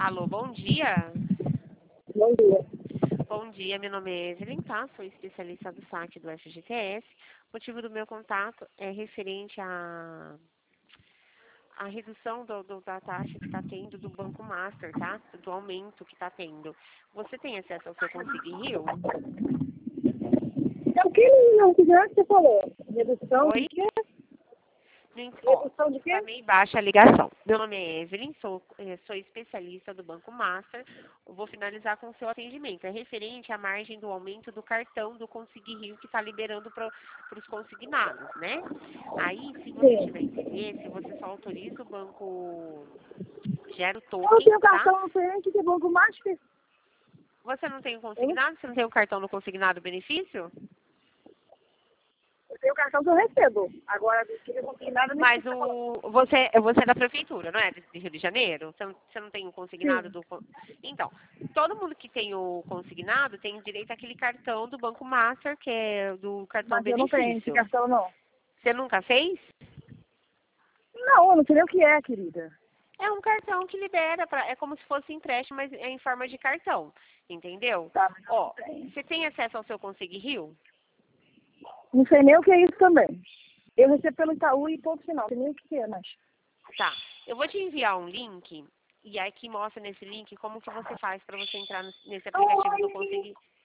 Alô, bom dia. Bom dia. Bom dia, meu nome é Evelyn, tá? Sou especialista do saque do FGTS. O motivo do meu contato é referente à redução da taxa que está tendo do Banco Master, tá? Do aumento que está tendo. Você tem acesso ao seu Consigue Rio? Então, que não quiser que você falou? Redução de Oi? quê? Ó, Redução de tá quê? meio baixa a ligação. Meu nome é Evelyn, sou especialista do Banco Master. Eu vou finalizar com o seu atendimento. É referente à margem do aumento do cartão do Consigue Rio que está liberando para os consignados, né? Aí, se você tiver Sim. interesse, você só autoriza o banco, gera o Eu token, tenho tá? cartão frente que é bom com Master. Você não tem o Eu consignado? Você não tem o cartão do consignado benefício? tenho cartão que eu recebo. Agora, do que eu comprei nada, nem sei o Mas que você falou. você é da prefeitura, não é? De Rio de Janeiro? Você não tem o consignado Sim. do. Então, todo mundo que tem o consignado tem direito àquele cartão do Banco Master, que é do cartão Mas eu não tenho esse benefício. cartão, não. Você nunca fez? Não, eu não sei nem o que é, querida. É um cartão que libera, é como se fosse empréstimo, mas é em forma de cartão. Entendeu? Tá, mas eu não Ó, tenho. você tem acesso ao seu Consigue Rio? Não sei nem o que é isso também. Eu recebo pelo Itaú e ponto final. Não sei nem o que é, mas... Tá. Eu vou te enviar um link, e aí que mostra nesse link como que você faz para você entrar nesse aplicativo do Oi, Consigue.